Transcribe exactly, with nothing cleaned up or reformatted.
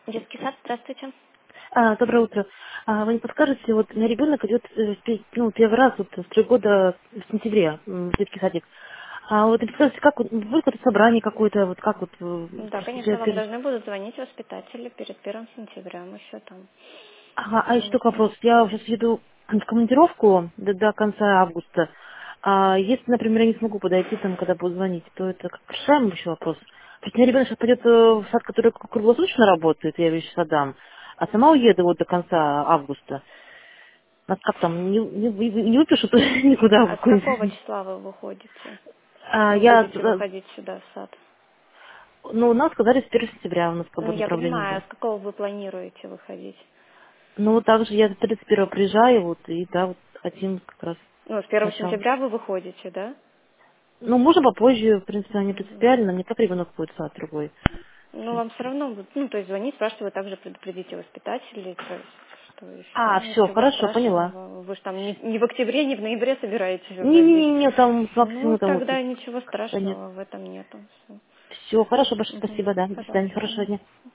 Детский сад, здравствуйте. А, доброе утро. А, вы не подскажете, вот у меня ребенок идет э, в пе- ну, первый раз вот в три года в сентябре м, в детский садик. А вот не подскажете, как вот, будет какое-то собрание какое-то, вот как вот э, Да, просто конечно, уже вам первый- должны будут звонить воспитатели перед первым сентября. Мы все там Ага, а еще такой звоните. вопрос. Я сейчас еду в командировку до, до конца августа. А если, например, я не смогу подойти там, когда буду звонить, то это как решаемый еще вопрос. То есть у меня ребенок сейчас пойдет э, в сад, который круглосуточно работает, я его сейчас отдам, а сама уеду вот до конца августа. Нас как там, не, не, не- не выпишут никуда в А с какого какой-нибудь. числа вы выходите? А, Ну, я, будете за- выходить сюда в сад? ну, нам сказали, с первого сентября у нас Ну, свободное я направление понимаю, а было. с какого вы планируете выходить? Ну, вот так же я тридцать первого приезжаю, вот, и да, вот хотим как раз Ну, с первого начало. сентября вы выходите, да? Ну, можно попозже, в принципе, не Мгм. принципиально, мне как ребенок будет сад другой. В Ну, вам все принципе. равно, будут- ну, то есть звонить, спрашивать, вы также предупредите воспитателей, то есть, что и все. А, все, Ничего хорошо, поняла. страшного. Вы же там не, не в октябре, не в ноябре собираетесь выходить. Не-не-не, там с Ну, максимум там вот, тогда ничего да нет. страшного в этом нету. Всё. Все, хорошо, большое Мгм. спасибо, да, до свидания, Пожалуйста. хорошего Мгм. дня.